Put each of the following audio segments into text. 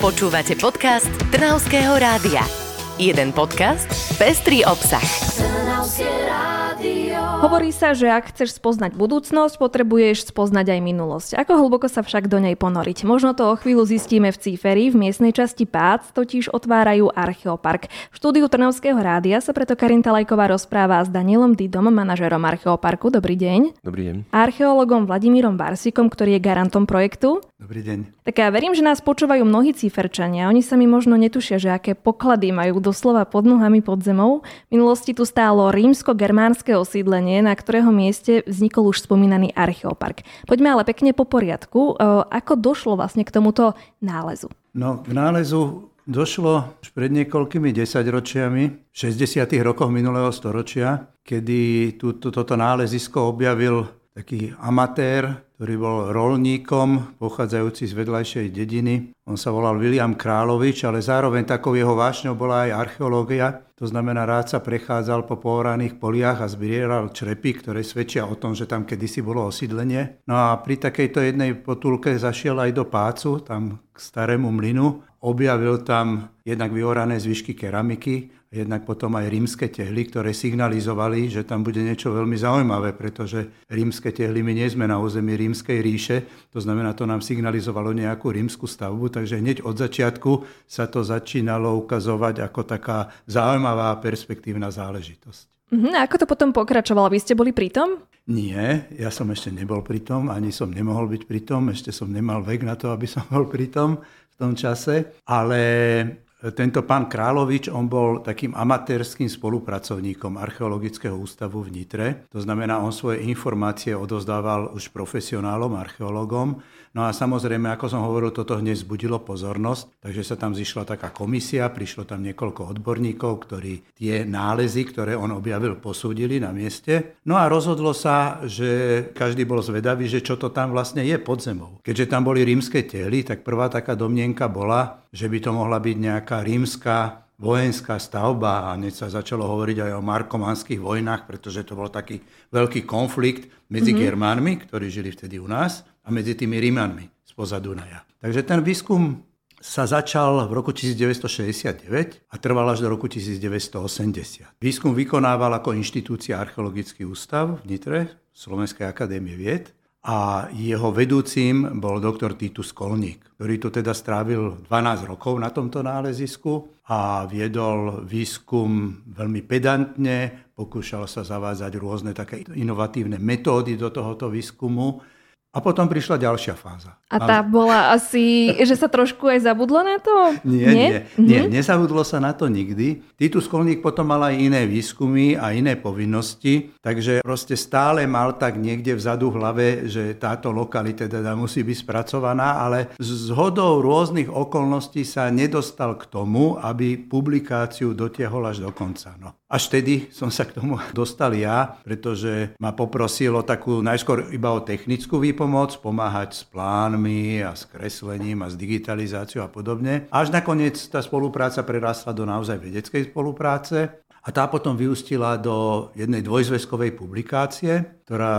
Počúvate podcast Trnavského rádia. Jeden podcast, pestrý obsah. Trnavské rádio. Hovorí sa, že ak chceš spoznať budúcnosť, potrebuješ spoznať aj minulosť. Ako hlboko sa však do nej ponoriť? Možno to o chvíľu zistíme v Cíferi. V miestnej časti Pác totiž otvárajú Archeopark. V štúdiu Trnavského rádia sa preto Karinta Lajková rozpráva s Danielom Didom, manažérom Archeoparku. Dobrý deň. Dobrý deň. A archeológom Vladimírom Barsikom, ktorý je garantom projektu. Dobrý deň. Tak ja verím, že nás počúvajú mnohí Cíferčania. Oni sami možno netušia, že aké poklady majú doslova pod nohami pod zemou. V minulosti tu stálo rímsko-germánske osídlenie, na ktorého mieste vznikol už spomínaný Archeopark. Poďme ale pekne po poriadku. Ako došlo vlastne k tomuto nálezu? No, k nálezu došlo už pred niekoľkými desaťročiami, v 60. rokoch minulého storočia, kedy toto nálezisko objavil taký amatér, ktorý bol roľníkom, pochádzajúci z vedľajšej dediny. On sa volal William Královič, ale zároveň takou jeho vášňou bola aj archeológia. To znamená, rád sa prechádzal po pooraných poliach a zbieral črepy, ktoré svedčia o tom, že tam kedysi bolo osídlenie. No a pri takejto jednej potulke zašiel aj do Pácu, tam k starému mlynu. Objavil tam jednak vyorané zvyšky keramiky, jednak potom aj rímske tehly, ktoré signalizovali, že tam bude niečo veľmi zaujímavé, pretože rímske tehly, my nie sme na území Rímskej ríše, to znamená, to nám signalizovalo nejakú rímsku stavbu, takže hneď od začiatku sa to začínalo ukazovať ako taká zaujímavá perspektívna záležitosť. A ako to potom pokračovalo? Vy ste boli pri tom? Nie, ja som ešte nebol pri tom, ani som nemohol byť pri tom, ešte som nemal vek na to, aby som bol pri tom v tom čase, ale tento pán Královič, on bol takým amatérským spolupracovníkom Archeologického ústavu v Nitre. To znamená, on svoje informácie odozdával už profesionálom, archeológom. No a samozrejme, ako som hovoril, toto hneď vzbudilo pozornosť, takže sa tam zišla taká komisia, prišlo tam niekoľko odborníkov, ktorí tie nálezy, ktoré on objavil, posúdili na mieste. No a rozhodlo sa, že každý bol zvedavý, že čo to tam vlastne je pod zemou. Keďže tam boli rímske tehly, tak prvá taká domnienka bola, že by to mohla byť nejaká rímska vojenská stavba a hneď sa začalo hovoriť aj o markomanských vojnách, pretože to bol taký veľký konflikt medzi Germánmi, ktorí žili vtedy u nás, a medzi tými Rímanmi spoza Dunaja. Takže ten výskum sa začal v roku 1969 a trval až do roku 1980. Výskum vykonával ako inštitúcia Archeologický ústav v Nitre, Slovenskej akadémie vied, a jeho vedúcim bol doktor Titus Kolník, ktorý tu teda strávil 12 rokov na tomto nálezisku a viedol výskum veľmi pedantne, pokúšal sa zavádzať rôzne také inovatívne metódy do tohoto výskumu. A potom prišla ďalšia fáza. A tá bola asi, že sa trošku aj zabudlo na to? Nie, nezabudlo sa na to nikdy. Titus Kolník potom mal aj iné výskumy a iné povinnosti, takže proste stále mal tak niekde vzadu v hlave, že táto lokalita teda musí byť spracovaná, ale zhodou rôznych okolností sa nedostal k tomu, aby publikáciu dotiahol až do konca. No. Až vtedy som sa k tomu dostal ja, pretože ma poprosil o takú najskôr iba o technickú výpomoc, pomáhať s plánmi a s kreslením a s digitalizáciou a podobne. Až nakoniec tá spolupráca prerastla do naozaj vedeckej spolupráce a tá potom vyústila do jednej dvojzväzkovej publikácie, ktorá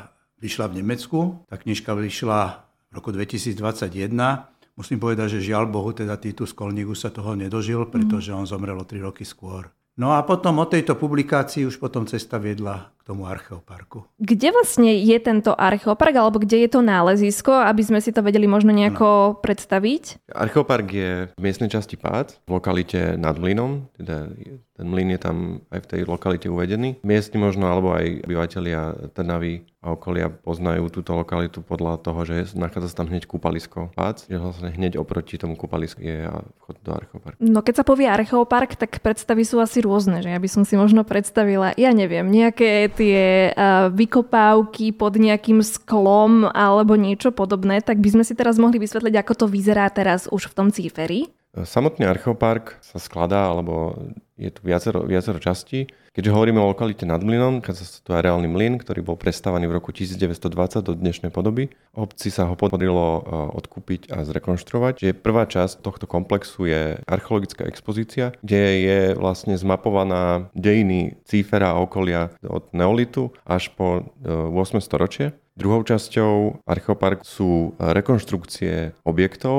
vyšla v Nemecku. Tá knižka vyšla v roku 2021. Musím povedať, že žiaľ Bohu, teda Titus Kolník už sa toho nedožil, pretože on zomrel o 3 roky skôr. No a potom od tejto publikácii už potom cesta viedla k tomu Archeoparku. Kde vlastne je tento Archeopark, alebo kde je to nálezisko, aby sme si to vedeli možno nejako predstaviť? Archeopark je v miestnej časti Pác, v lokalite nad mlynom, teda ten mlyn je tam aj v tej lokalite uvedený. Miestni možno, alebo aj obyvatelia Trnavy a okolia poznajú túto lokalitu podľa toho, že nachádza sa tam hneď kúpalisko Pác, že vlastne hneď oproti tomu kúpalisku je vchod do Archeoparku. No keď sa povie Archeopark, tak predstavy sú asi rôzne, že ja by som si možno predstavila, ja neviem, nejaké tie vykopávky pod nejakým sklom alebo niečo podobné, tak by sme si teraz mohli vysvetliť, ako to vyzerá teraz už v tom Cíferi. Samotný Archeopark sa skladá, alebo je tu viacero častí. Keďže hovoríme o lokalite nad mlynom, keď sa tu areálny mlyn, ktorý bol prestávaný v roku 1920 do dnešnej podoby. Obci sa ho podarilo odkúpiť a zrekonštruovať. Že prvá časť tohto komplexu je archeologická expozícia, kde je vlastne zmapovaná dejiny Cífera a okolia od neolitu až po 8. storočie. Druhou časťou Archeopark sú rekonštrukcie objektov,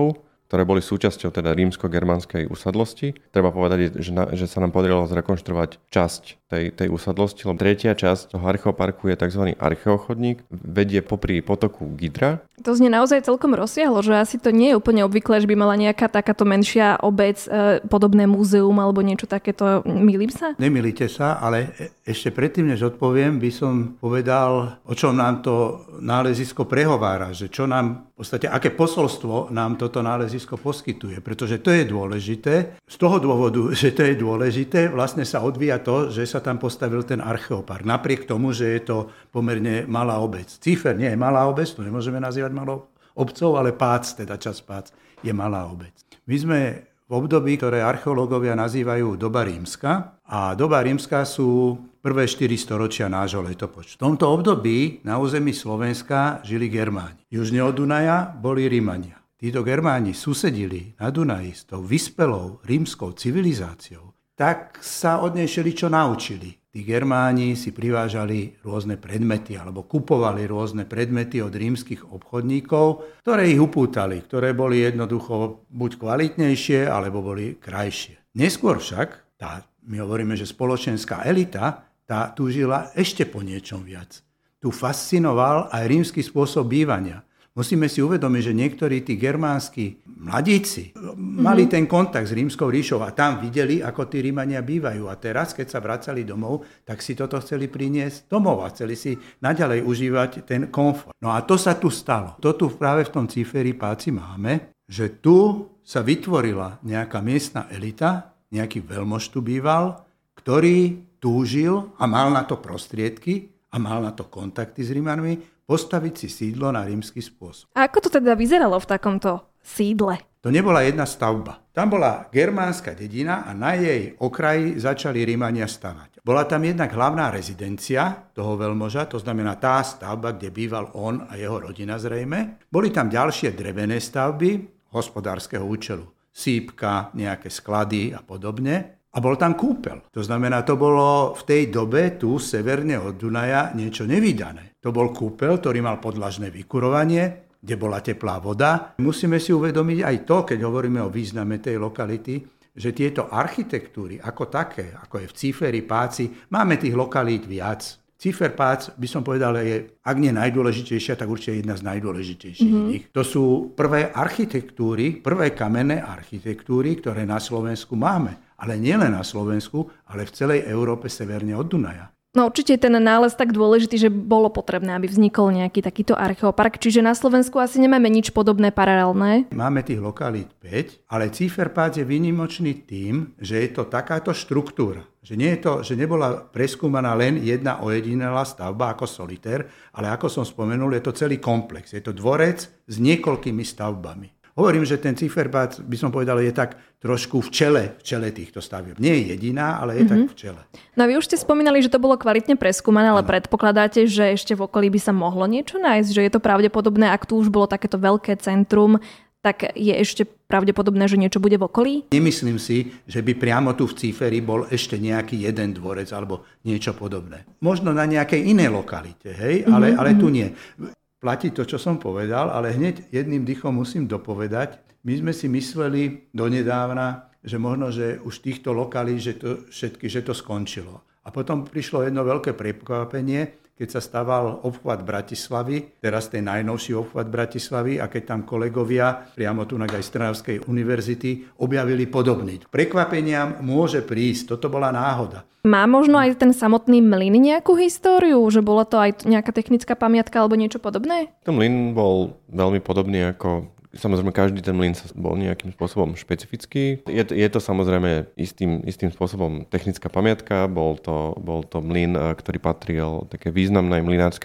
ktoré boli súčasťou teda rímsko-germánskej usadlosti. Treba povedať, že sa nám podarilo zrekonštruovať časť tej usadlosti, lebo tretia časť toho archeoparku je tzv. Archeochodník, vedie popri potoku Gidra. To znie naozaj celkom rozsiahlo, že asi to nie je úplne obvyklé, že by mala nejaká takáto menšia obec, podobné múzeum alebo niečo takéto. Mýlim sa? Nemýlite sa, ale ešte predtým, než odpoviem, by som povedal, o čom nám to nálezisko prehovára, že čo nám v podstate, aké posolstvo nám toto nálezisko poskytuje, pretože to je dôležité. Z toho dôvodu, že to je dôležité, vlastne sa odvíja to, že sa tam postavil ten archeopark. Napriek tomu, že je to pomerne malá obec. Cífer nie je malá obec, to nemôžeme nazývať malou obcov, ale Pác, teda časť Pác, je malá obec. My sme v období, ktoré archeológovia nazývajú doba rímska, a doba rímska sú prvé 4 storočia nášho letopočtu. V tomto období na území Slovenska žili Germáni. Južne od Dunaja boli Rímania. Títo Germáni susedili na Dunaji s tou vyspelou rímskou civilizáciou, tak sa od nej všeličo naučili. Tí Germáni si privážali rôzne predmety alebo kupovali rôzne predmety od rímskych obchodníkov, ktoré ich upútali, ktoré boli jednoducho buď kvalitnejšie, alebo boli krajšie. Neskôr však, my hovoríme, že spoločenská elita, tá túžila ešte po niečom viac. Tu fascinoval aj rímsky spôsob bývania. Musíme si uvedomiť, že niektorí tí germánsky mladíci mali ten kontakt s rímskou ríšou a tam videli, ako tí Rímania bývajú. A teraz, keď sa vracali domov, tak si toto chceli priniesť domov a chceli si naďalej užívať ten komfort. No a to sa tu stalo. To tu práve v tom Cíferi Páci máme, že tu sa vytvorila nejaká miestna elita, nejaký veľmož tu býval, ktorý túžil a mal na to prostriedky a mal na to kontakty s Rímanmi, postaviť si sídlo na rímsky spôsob. A ako to teda vyzeralo v takomto sídle? To nebola jedna stavba. Tam bola germánska dedina a na jej okraji začali Rímania stavať. Bola tam jednak hlavná rezidencia toho veľmoža, to znamená tá stavba, kde býval on a jeho rodina zrejme. Boli tam ďalšie drevené stavby hospodárskeho účelu. Sípka, nejaké sklady a podobne. A bol tam kúpeľ. To znamená, to bolo v tej dobe tu severne od Dunaja niečo nevídané. To bol kúpeľ, ktorý mal podlažné vykurovanie, kde bola teplá voda. Musíme si uvedomiť aj to, keď hovoríme o význame tej lokality, že tieto architektúry ako také, ako je v Cíferi Páci, máme tých lokalít viac. Cífer Pác, by som povedal, je, ak nie najdôležitejšia, tak určite jedna z najdôležitejších. To sú prvé architektúry, prvé kamenné architektúry, ktoré na Slovensku máme. Ale nielen na Slovensku, ale v celej Európe severne od Dunaja. No určite je ten nález tak dôležitý, že bolo potrebné, aby vznikol nejaký takýto archeopark. Čiže na Slovensku asi nemáme nič podobné paralelné. Máme tých lokalít 5, ale Cífer Pác je výnimočný tým, že je to takáto štruktúra. Že nebola preskúmaná len jedna ojedinelá stavba ako solitér, ale ako som spomenul, je to celý komplex. Je to dvorec s niekoľkými stavbami. Hovorím, že ten Cífer Pác, by som povedal, je tak trošku v čele týchto stavieb. Nie je jediná, ale je tak v čele. No a vy už ste spomínali, že to bolo kvalitne preskúmané, ale predpokladáte, že ešte v okolí by sa mohlo niečo nájsť? Že je to pravdepodobné, ak tu už bolo takéto veľké centrum, tak je ešte pravdepodobné, že niečo bude v okolí? Nemyslím si, že by priamo tu v Cíferi bol ešte nejaký jeden dvorec alebo niečo podobné. Možno na nejakej inej lokalite, hej? Ale tu nie. Platí to, čo som povedal, ale hneď jedným dýchom musím dopovedať. My sme si mysleli donedávna, že možno, že už týchto lokalí, že to skončilo. A potom prišlo jedno veľké prekvapenie, keď sa staval obchvat Bratislavy, teraz ten najnovší obchvat Bratislavy, a keď tam kolegovia, priamo tu aj z Trnavskej univerzity, objavili podobný. Prekvapeniam môže prísť, toto bola náhoda. Má možno aj ten samotný mlyn nejakú históriu? Že bola to aj nejaká technická pamiatka alebo niečo podobné? Ten mlyn bol veľmi podobný ako... Samozrejme, každý ten mlyn bol nejakým spôsobom špecifický. Je to samozrejme istým spôsobom technická pamiatka. Bol to mlyn, ktorý patril také významnej mlynárskej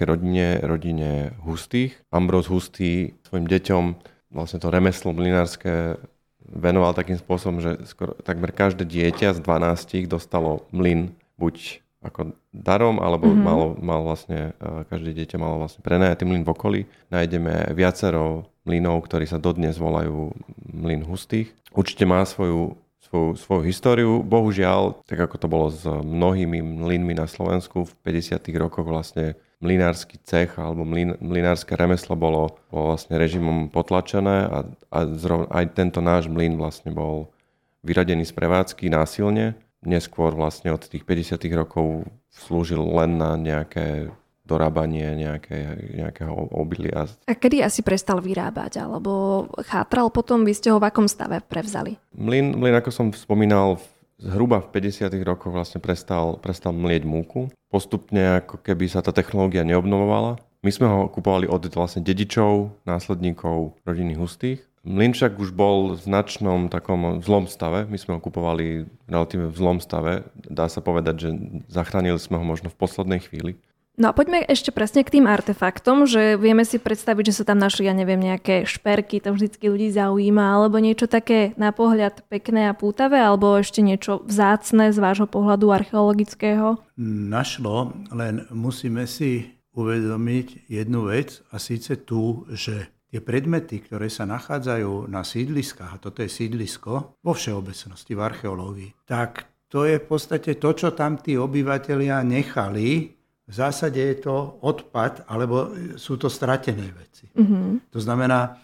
rodine Hustých. Ambrós Hustý svojim deťom vlastne to remeslo mlynárske venoval takým spôsobom, že skoro takmer každé dieťa z 12 dostalo mlyn buď ako darom, alebo mal vlastne, každé dieťa malo vlastne prenajatý mlyn v okolí. Nájdeme viacero mlynov, ktorí sa dodnes volajú mlyn Hustých. Určite má svoju svoju históriu. Bohužiaľ, tak ako to bolo s mnohými mlynmi na Slovensku, v 50. rokoch vlastne mlynársky cech alebo mlynárske remeslo bolo vlastne režimom potlačené a aj tento náš mlyn vlastne bol vyradený z prevádzky násilne. Neskôr vlastne od tých 50. rokov slúžil len na nejaké dorábanie nejakého obilia. A kedy asi prestal vyrábať? Alebo chátral potom? Vy ste ho v akom stave prevzali? Mlyn, ako som spomínal, zhruba v 50. rokoch vlastne prestal mlieť múku. Postupne ako keby sa tá technológia neobnovovala. My sme ho kupovali od vlastne dedičov, následníkov rodiny Hustých. Mlyn však už bol v značnom takom zlom stave. My sme ho kupovali relatívne v zlom stave. Dá sa povedať, že zachránili sme ho možno v poslednej chvíli. No a poďme ešte presne k tým artefaktom, že vieme si predstaviť, že sa tam našli, nejaké šperky, to vždycky ľudí zaujíma, alebo niečo také na pohľad pekné a pútavé, alebo ešte niečo vzácne z vášho pohľadu archeologického? Našlo, len musíme si uvedomiť jednu vec, a síce tú, že tie predmety, ktoré sa nachádzajú na sídliskách, a toto je sídlisko vo všeobecnosti, v archeológii, tak to je v podstate to, čo tam tí obyvatelia nechali. V zásade je to odpad, alebo sú to stratené veci. Mm-hmm. To znamená,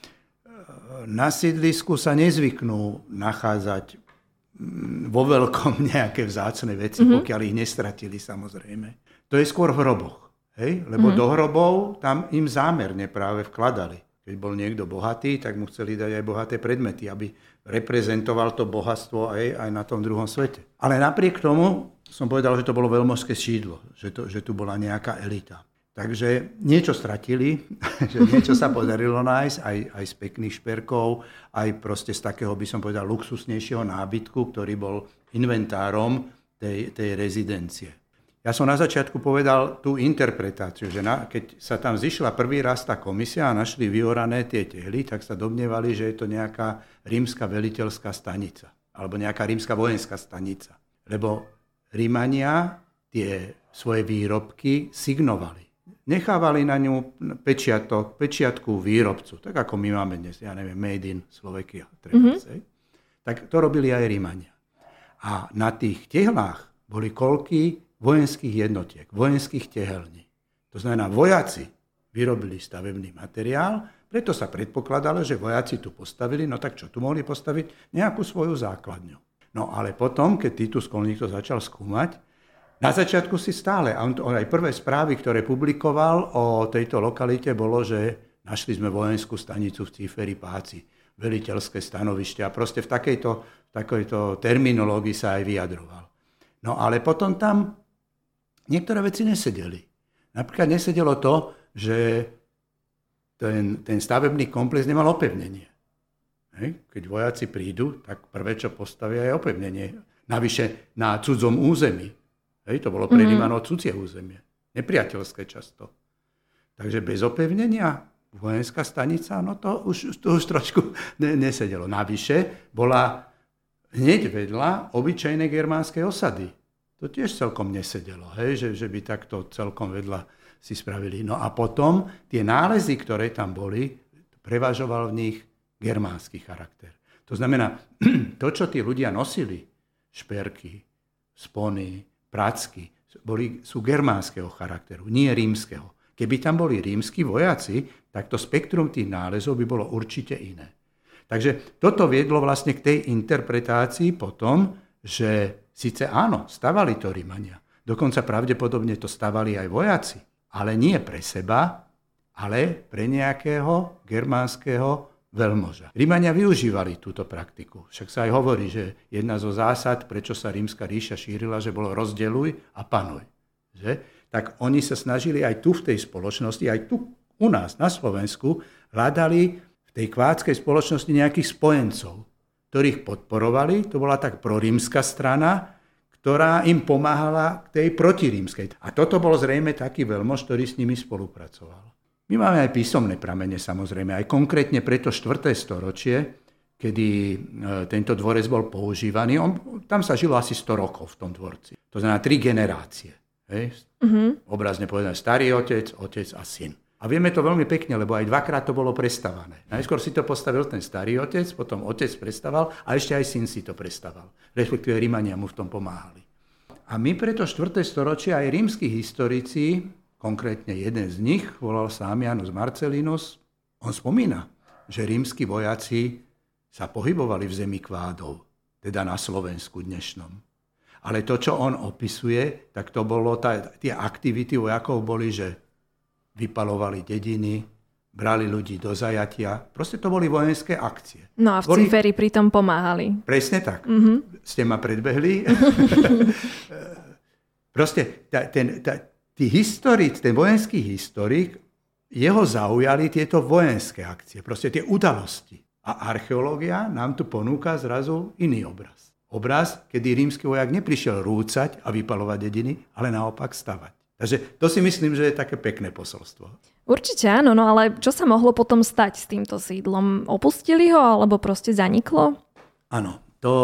na sídlisku sa nezvyknú nachádzať vo veľkom nejaké vzácne veci, pokiaľ ich nestratili, samozrejme. To je skôr v hroboch. Hej? Lebo do hrobov tam im zámerne práve vkladali. Keď bol niekto bohatý, tak mu chceli dať aj bohaté predmety, aby reprezentoval to bohatstvo aj na tom druhom svete. Ale napriek tomu som povedal, že to bolo veľmožské sídlo, že tu bola nejaká elita. Takže niečo stratili, že niečo sa podarilo nájsť, aj z pekných šperkov, aj proste z takého, by som povedal, luxusnejšieho nábytku, ktorý bol inventárom tej rezidencie. Ja som na začiatku povedal tú interpretáciu, že keď sa tam zišla prvý raz tá komisia a našli vyorané tie tehly, tak sa domnievali, že je to nejaká rímska veliteľská stanica alebo nejaká rímska vojenská stanica. Lebo Rímania tie svoje výrobky signovali. Nechávali na ňu pečiatku výrobcu, tak ako my máme dnes, Made in Slovakia. Tak to robili aj Rímania. A na tých tehlách boli koľky vojenských jednotiek, vojenských tehelní. To znamená, vojaci vyrobili stavebný materiál, preto sa predpokladalo, že vojaci tu postavili, no tak čo, tu mohli postaviť nejakú svoju základňu. No ale potom, keď Titus Skolník to začal skúmať, na začiatku si stále, a on aj prvé správy, ktoré publikoval o tejto lokalite, bolo, že našli sme vojenskú stanicu v Cíferi Páci, veliteľské stanovište a proste v takejto terminológii sa aj vyjadroval. No ale potom tam niektoré veci nesedeli. Napríklad nesedelo to, že ten stavebný komplex nemal opevnenie. Keď vojaci prídu, tak prvé, čo postavia, je opevnenie. Navyše na cudzom území. To bolo pre Rímanov cudzie územie. Nepriateľské často. Takže bez opevnenia vojenská stanica, no to už trošku nesedelo. Navyše bola hneď vedľa obyčajnej germánskej osady. To tiež celkom nesedelo, že by takto celkom vedľa si spravili. No a potom tie nálezy, ktoré tam boli, prevažoval v nich germánsky charakter. To znamená, to, čo tí ľudia nosili, šperky, spony, pracky, sú germánskeho charakteru, nie rímskeho. Keby tam boli rímski vojaci, tak to spektrum tých nálezov by bolo určite iné. Takže toto viedlo vlastne k tej interpretácii potom, že síce áno, stavali to Rímania. Dokonca pravdepodobne to stavali aj vojaci, ale nie pre seba, ale pre nejakého germánskeho veľmoža. Rímania využívali túto praktiku. Však sa aj hovorí, že jedna zo zásad, prečo sa rímska ríša šírila, že bolo rozdeľuj a panuj. Že? Tak oni sa snažili aj tu v tej spoločnosti, aj tu u nás na Slovensku, hľadali v tej kváckej spoločnosti nejakých spojencov, ktorých podporovali. To bola tak prorímska strana, ktorá im pomáhala k tej protirímskej. A toto bol zrejme taký veľmož, ktorý s nimi spolupracoval. My máme aj písomné pramene, samozrejme, aj konkrétne preto 4. storočie, kedy tento dvorec bol používaný. Tam sa žilo asi 100 rokov v tom dvorci. To znamená 3 generácie. Obrazne povedané starý otec, otec a syn. A vieme to veľmi pekne, lebo aj dvakrát to bolo prestavané. Najskôr si to postavil ten starý otec, potom otec prestaval a ešte aj syn si to prestaval. Respektíve Rímania mu v tom pomáhali. A my preto 4. storočie aj rímski historici, konkrétne jeden z nich, volal sa Ammianus Marcellinus, on spomína, že rímski vojaci sa pohybovali v zemi kvádov, teda na Slovensku dnešnom. Ale to, čo on opisuje, tak to bolo, tie aktivity vojakov boli, že vypalovali dediny, brali ľudí do zajatia. Proste to boli vojenské akcie. No a v Cíferi pritom pomáhali. Presne tak. Ste ma predbehli. Proste ten vojenský historik, jeho zaujali tieto vojenské akcie, proste tie udalosti. A archeológia nám tu ponúka zrazu iný obraz. Obraz, kedy rímsky vojak neprišiel rúcať a vypalovať dediny, ale naopak stavať. Takže to si myslím, že je také pekné posolstvo. Určite áno, no ale čo sa mohlo potom stať s týmto sídlom? Opustili ho alebo proste zaniklo? Áno,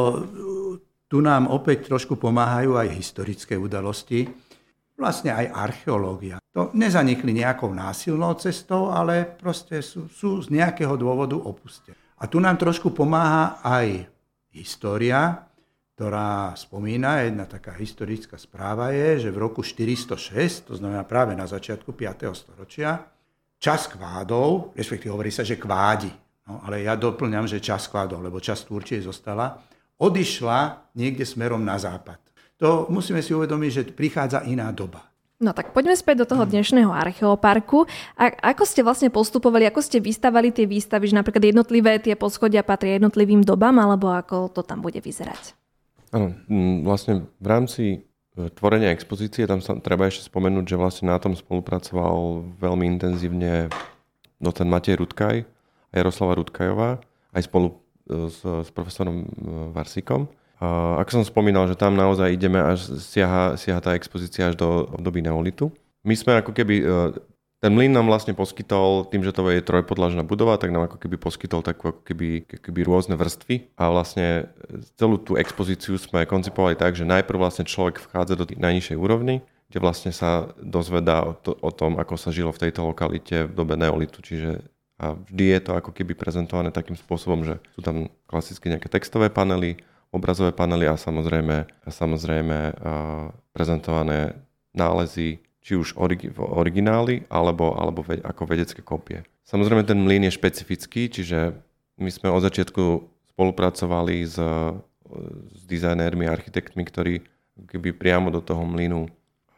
tu nám opäť trošku pomáhajú aj historické udalosti, vlastne aj archeológia. To nezanikli nejakou násilnou cestou, ale proste sú z nejakého dôvodu opustené. A tu nám trošku pomáha aj história, ktorá spomína, jedna taká historická správa je, že v roku 406, to znamená práve na začiatku 5. storočia, čas kvádov, respektíve hovorí sa, že kvádi, no, ale ja doplňam, že čas kvádov, lebo čas určite zostala, odišla niekde smerom na západ. To musíme si uvedomiť, že prichádza iná doba. No tak poďme späť do toho dnešného archeoparku. A ako ste vlastne postupovali, ako ste vystavali tie výstavy, že napríklad jednotlivé tie poschodia patria jednotlivým dobám, alebo ako to tam bude vyzerať? Áno, vlastne v rámci tvorenia expozície tam sa treba ešte spomenúť, že vlastne na tom spolupracoval veľmi intenzívne docent Matej Rudkaj a Jaroslava Rudkajová, aj spolu s profesorom Varsikom. Ako som spomínal, že tam naozaj ideme až siaha tá expozícia až do období neolitu. My sme ako keby ten mlyn nám vlastne poskytol, tým, že to je trojpodlažná budova, tak nám ako keby poskytol takú ako keby rôzne vrstvy a vlastne celú tú expozíciu sme koncipovali tak, že najprv vlastne človek vchádza do tej najnižšej úrovni, kde vlastne sa dozvedá o tom, ako sa žilo v tejto lokalite v dobe neolitu, čiže a vždy je to ako keby prezentované takým spôsobom, že sú tam klasicky nejaké textové panely, obrazové panely a samozrejme prezentované nálezy, či už originály, alebo ako vedecké kopie. Samozrejme, ten mlyn je špecifický, čiže my sme od začiatku spolupracovali s dizajnérmi, architektmi, ktorí keby priamo do toho mlynu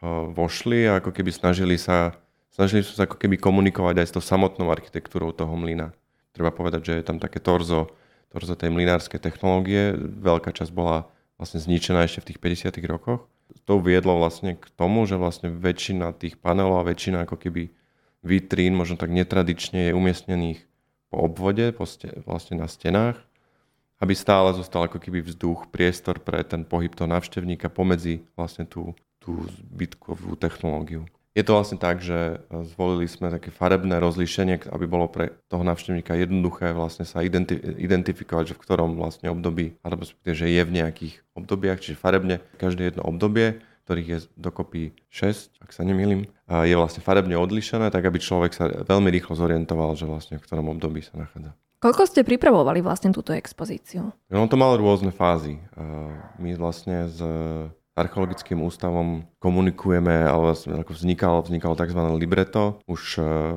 vošli a ako keby snažili sa ako keby komunikovať aj s tou samotnou architektúrou toho mlyna. Treba povedať, že je tam také torzo tej mlynárskej technológie. Veľká časť bola vlastne zničená ešte v tých 50. rokoch. To viedlo vlastne k tomu, že vlastne väčšina tých panelov a väčšina ako keby vitrín, možno tak netradične, je umiestnených po obvode, vlastne na stenách, aby stále zostal ako keby vzduch, priestor pre ten pohyb toho návštevníka pomedzi vlastne tú zbytkovú technológiu. Je to vlastne tak, že zvolili sme také farebné rozlíšenie, aby bolo pre toho návštevníka jednoduché vlastne sa identifikovať, že v ktorom vlastne období, alebo že je v nejakých obdobiach, čiže farebne každé jedno obdobie, ktorých je dokopy 6, ak sa nemýlim, je vlastne farebne odlišené, tak aby človek sa veľmi rýchlo zorientoval, že vlastne v ktorom období sa nachádza. Koľko ste pripravovali vlastne túto expozíciu? No to malo rôzne fázy. My vlastne s Archeologickým ústavom komunikujeme, ale vlastne ako vznikalo tzv. Libreto už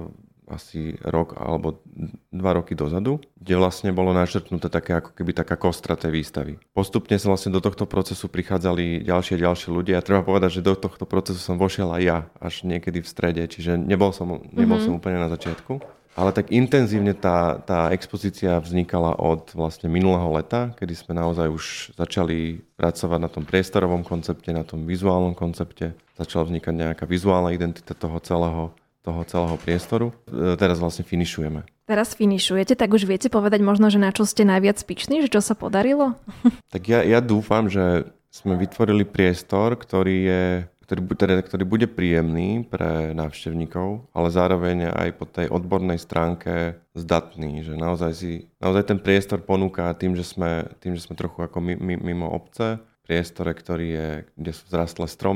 asi rok alebo 2 roky dozadu, kde vlastne bolo načrtnuté také ako keby taká kostra tej výstavy. Postupne sa vlastne do tohto procesu prichádzali ďalšie ľudia a treba povedať, že do tohto procesu som vošiel aj ja až niekedy v strede, čiže nebol som úplne na začiatku. Ale tak intenzívne tá expozícia vznikala od vlastne minulého leta, kedy sme naozaj už začali pracovať na tom priestorovom koncepte, na tom vizuálnom koncepte. Začala vznikať nejaká vizuálna identita toho celého priestoru. Teraz vlastne finišujeme. Teraz finišujete, tak už viete povedať možno, že na čo ste najviac pyšní, že čo sa podarilo? Tak ja dúfam, že sme vytvorili priestor, ktorý bude príjemný pre návštevníkov, ale zároveň aj po tej odbornej stránke zdatný, že naozaj ten priestor ponúka tým, že sme trochu ako mimo obce, priestore, kde sú vzrastlé stromy,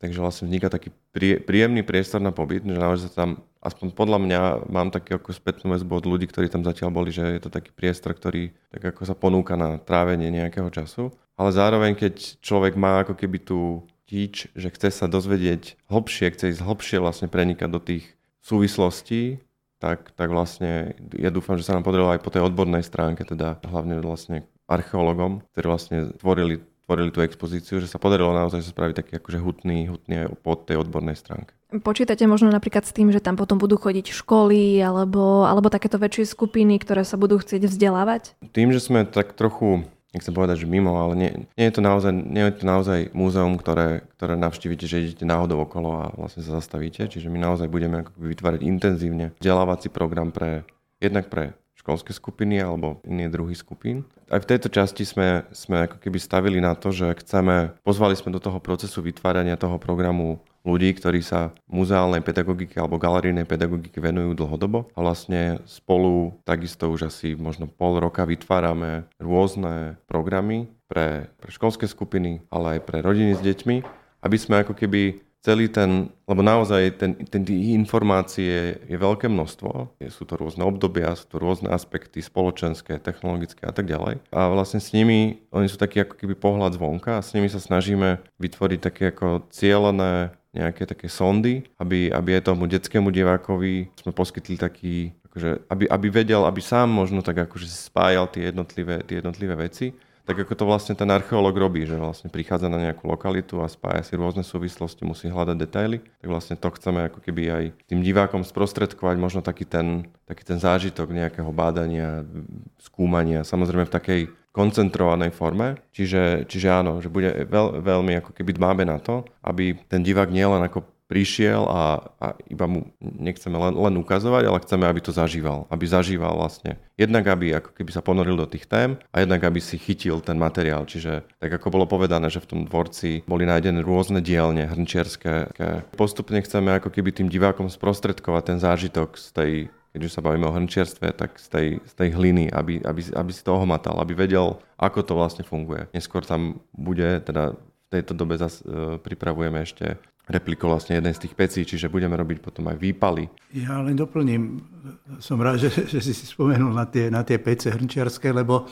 takže vlastne vzniká taký príjemný priestor na pobyt, že naozaj tam, aspoň podľa mňa, mám taký ako spätnú väzbu od ľudí, ktorí tam zatiaľ boli, že je to taký priestor, ktorý tak ako sa ponúka na trávenie nejakého času. Ale zároveň, keď človek má ako keby tú tíč, že chce sa dozvedieť hlbšie, chce ísť hlbšie vlastne prenikať do tých súvislostí, tak vlastne ja dúfam, že sa nám podarilo aj po tej odbornej stránke, teda hlavne vlastne archeológom, ktorí vlastne tvorili tú expozíciu, že sa podarilo naozaj spraviť taký akože hutný aj po tej odbornej stránke. Počítate možno napríklad s tým, že tam potom budú chodiť školy alebo takéto väčšie skupiny, ktoré sa budú chcieť vzdelávať? Tým, že sme tak trochu, nechcem povedať, že mimo, ale nie je to naozaj múzeum, ktoré navštívite, že idete náhodou okolo a vlastne sa zastavíte. Čiže my naozaj budeme vytvárať intenzívne vzdelávací program jednak pre školské skupiny alebo iné druhy skupín. Aj v tejto časti sme ako keby stavili na to, že pozvali sme do toho procesu vytvárania toho programu ľudí, ktorí sa muzeálnej pedagogike alebo galerijnej pedagogike venujú dlhodobo a vlastne spolu takisto už asi možno pol roka vytvárame rôzne programy pre školské skupiny, ale aj pre rodiny s deťmi, aby sme ako keby celý lebo naozaj tých informácie je veľké množstvo, sú to rôzne obdobia, sú to rôzne aspekty spoločenské, technologické a tak ďalej. A vlastne s nimi, oni sú taký ako keby pohľad zvonka a s nimi sa snažíme vytvoriť také ako cielené nejaké také sondy, aby aj tomu detskému divákovi sme poskytli taký, akože, aby vedel, aby sám možno tak akože spájal tie jednotlivé veci. Tak ako to vlastne ten archeológ robí, že vlastne prichádza na nejakú lokalitu a spája si rôzne súvislosti, musí hľadať detaily. Tak vlastne to chceme ako keby aj tým divákom sprostredkovať možno taký ten zážitok nejakého bádania, skúmania, samozrejme v takej koncentrovanej forme. Čiže áno, že bude veľmi ako keby dbáme na to, aby ten divák nielen ako prišiel a iba mu nechceme len ukazovať, ale chceme, aby to zažíval. Aby zažíval vlastne. Jednak, aby ako keby sa ponoril do tých tém a jednak, aby si chytil ten materiál. Čiže tak ako bolo povedané, že v tom dvorci boli nájdené rôzne dielne hrnčiarske. Postupne chceme ako keby tým divákom sprostredkovať ten zážitok z tej, keď už sa bavíme o hrnčiarstve, tak z tej hliny, aby si to ohmatal, aby vedel, ako to vlastne funguje. Neskôr tam bude, teda v tejto dobe zase pripravujeme ešte repliku vlastne jednej z tých pecí, čiže budeme robiť potom aj výpaly. Ja len doplním, som rád, že si spomenul na tie pece hrnčiarske, lebo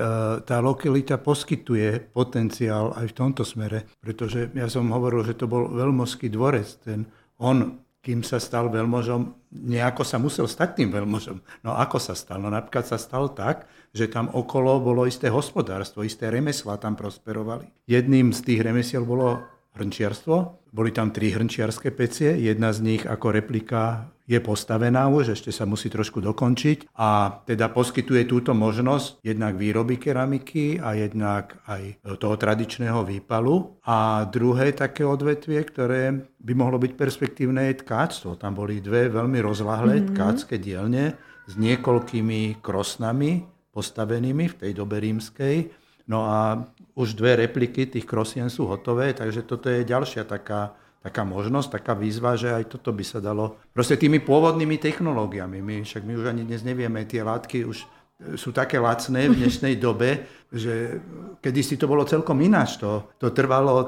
tá lokalita poskytuje potenciál aj v tomto smere, pretože ja som hovoril, že to bol veľmožský dvorec. Kým sa stal veľmožom, nejako sa musel stať tým veľmožom. No ako sa stal? No napríklad sa stal tak, že tam okolo bolo isté hospodárstvo, isté remeslá tam prosperovali. Jedným z tých remesiel bolo hrnčiarstvo. Boli tam 3 hrnčiarske pecie, jedna z nich ako replika je postavená už, ešte sa musí trošku dokončiť a teda poskytuje túto možnosť jednak výroby keramiky a jednak aj toho tradičného výpalu. A druhé také odvetvie, ktoré by mohlo byť perspektívne, je tkáctvo. Tam boli 2 veľmi rozláhlé tkácké dielne s niekoľkými krosnami postavenými v tej dobe rímskej. No a už 2 repliky tých krosien sú hotové, takže toto je ďalšia taká možnosť, taká výzva, že aj toto by sa dalo proste tými pôvodnými technológiami. My už ani dnes nevieme, tie látky už sú také lacné v dnešnej dobe, že kedysi to bolo celkom ináč. To trvalo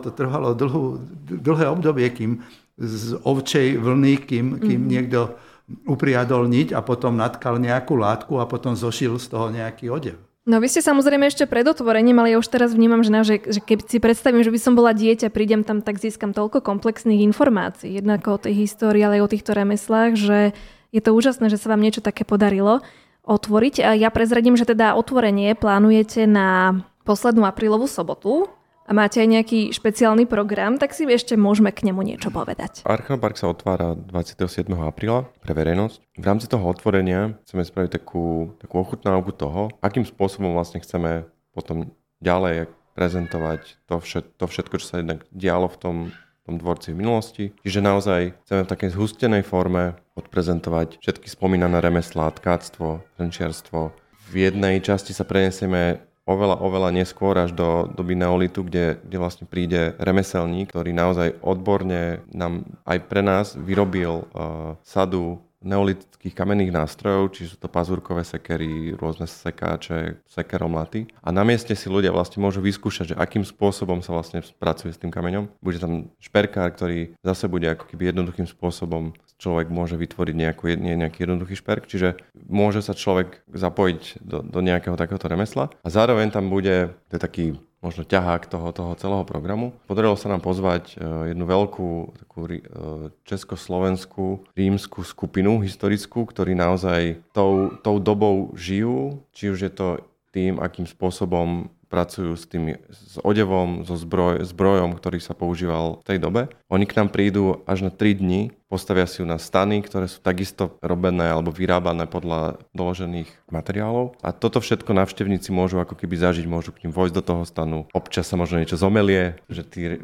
dlhé obdobie, kým z ovčej vlny, kým niekto upriadol niť a potom natkal nejakú látku a potom zošil z toho nejaký odev. No vy ste samozrejme ešte pred otvorením, ale ja už teraz vnímam, že keď si predstavím, že by som bola dieťa, prídem tam, tak získam toľko komplexných informácií, jednak o tej histórii, ale aj o týchto remeslách, že je to úžasné, že sa vám niečo také podarilo otvoriť. A ja prezradím, že teda otvorenie plánujete na poslednú aprílovú sobotu a máte aj nejaký špeciálny program, tak si ešte môžeme k nemu niečo povedať. Archeopark sa otvára 27. apríla pre verejnosť. V rámci toho otvorenia chceme spraviť takú ochutnávku toho, akým spôsobom vlastne chceme potom ďalej prezentovať to všetko, čo sa jednak dialo v tom dvorci v minulosti. Čiže naozaj chceme v takej zhustenej forme odprezentovať všetky spomínané remeslá, tkáctvo, hrnčiarstvo. V jednej časti sa prenesieme oveľa neskôr až do doby neolitu, kde vlastne príde remeselník, ktorý naozaj odborne nám aj pre nás vyrobil sadu neolitických kamenných nástrojov, či sú to pazúrkové sekery, rôzne sekáče, sekeromlaty. A na mieste si ľudia vlastne môžu vyskúšať, že akým spôsobom sa vlastne pracuje s tým kameňom. Bude tam šperkár, ktorý zase bude ako keby jednoduchým spôsobom človek môže vytvoriť nejaký jednoduchý šperk, čiže môže sa človek zapojiť do nejakého takéhoto remesla. A zároveň tam bude, to je taký možno ťahák toho celého programu. Podarilo sa nám pozvať jednu veľkú takú československú rímsku skupinu historickú, ktorí naozaj tou dobou žijú, či už je to tým, akým spôsobom pracujú s odevom, so zbrojom, ktorý sa používal v tej dobe. Oni k nám prídu až na 3 dni, postavia si u nás stany, ktoré sú takisto robené alebo vyrábané podľa doložených materiálov. A toto všetko návštevníci môžu ako keby zažiť, môžu k ním vojsť do toho stanu. Občas sa možno niečo zomelie, že tí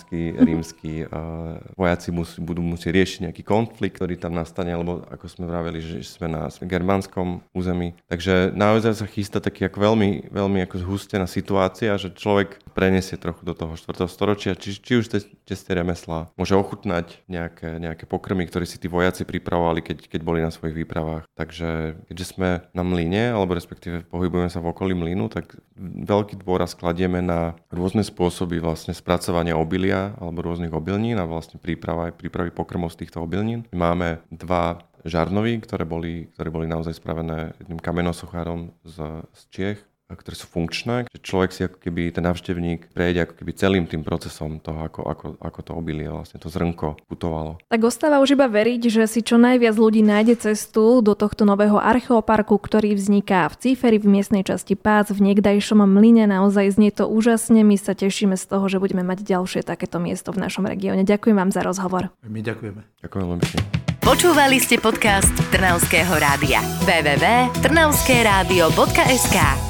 rímski vojaci budú musieť riešiť nejaký konflikt, ktorý tam nastane, alebo ako sme vraveli, že sme na germánskom území. Takže naozaj sa chystá taký ako veľmi, veľmi ako zhustená situácia, že človek preniesie trochu do toho 4. storočia, či už cez tie remeslá môže ochutnať nejaké pokrmy, ktoré si tí vojaci pripravovali, keď boli na svojich výpravách. Takže keďže sme na mlyne, alebo respektíve pohybujeme sa v okolí mlynu, tak veľký dôraz kladieme na rôzne spôsoby vlastne spracovania obilia alebo rôznych obilnín a vlastne prípravy pokrmov z týchto obilnín. Máme 2 žarnovy, ktoré boli naozaj spravené jedným kamenosochárom z Čiech, ktoré sú funkčné, že človek si ako keby, ten návštevník prejde ako keby celým tým procesom toho, ako to obilie, vlastne to zrnko putovalo. Tak ostáva už iba veriť, že si čo najviac ľudí nájde cestu do tohto nového archeoparku, ktorý vzniká v Cíferi v miestnej časti Pác v niekdajšom mlyne. Naozaj znie to úžasne, my sa tešíme z toho, že budeme mať ďalšie takéto miesto v našom regióne. Ďakujem vám za rozhovor. My ďakujeme. Ďakujem veľmi pekne. Počúvali ste podcast Trnavského rádia. www.trnavskeradio.sk